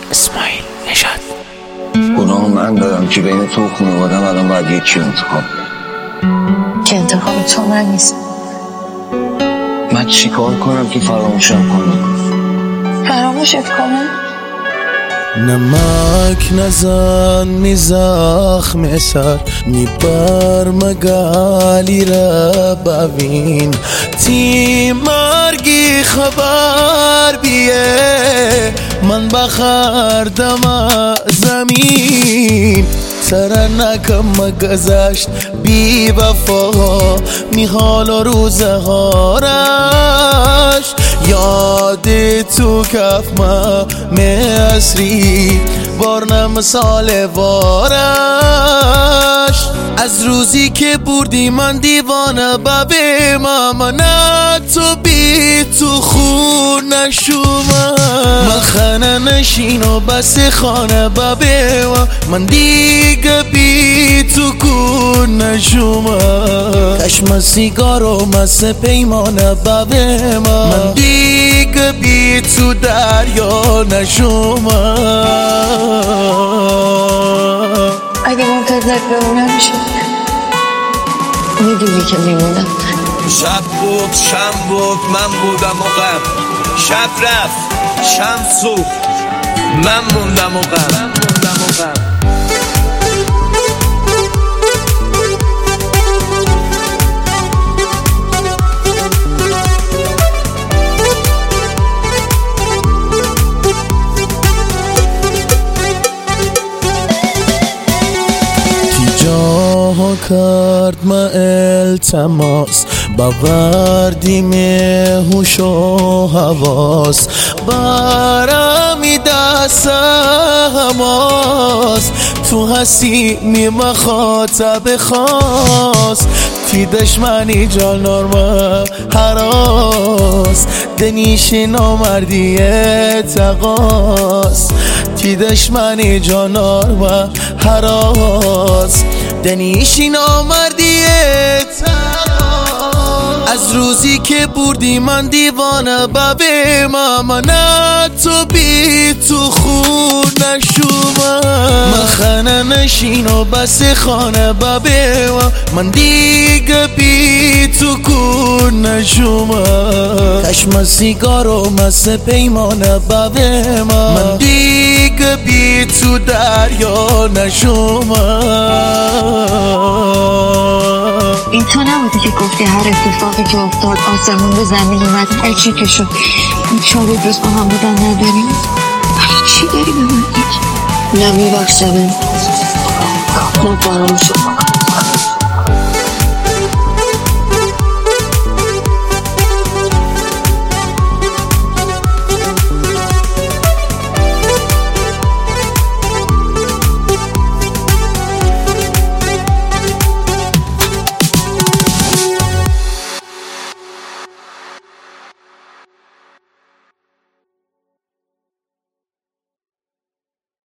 اسماعیل نژاد. گناه من دارم که بین تو و خانوادم الان باید یکی انتخاب که انتخاب تو من نیست. من چیکار کنم که فراموشم کنم؟ فراموشت کنم؟ نمک نزن می زخم سر می بر مگالی را ببین تی مرگی خبر بیه من بخردم زمین سر نکم گذشت بی وفا می حال و روزهارش یاد تو کف ما مصری بارنم سال وارش از روزی که بردی من دیوانه ببه مامانا تو بی تو خون نشومم من خانه نشین و بس خانه ببه من دیگه بی تو کون نشومم کشم سیگار و مس پیمانه ببه من دیگه بی تو دریا نشومم اگه منتظر بمونم میشه میدونی که میمونم. شب بود شم بود من بودم و غم شب رفت شم سوخت من موندم و غم جاها کرد ما التماس باوردیم هوش و حواس برامی دست هماس تو هستی می مخاطب خاص تی دشمنی جان نرمه حراس دنیش نامردی تقاس تی دشمنی جان نرمه حراس دنیشی نامردی از روزی که بردی من دیوانه ببه مامانا تو بی تو خون نشومم من خانه نشین و بس خانه ببه من دیگه بی تو کون نشومم کشم سیگار و مس پیمانه ببه من دیگه بی تو دریا نشومم. این تو نبودی که گفتی هر اتفاقی که افتاد آسمون به زمین اومد هر چی که شد این 4 روز با هم بودن نداریم؟ چی داری به من؟ نه میبخشم نه فراموشم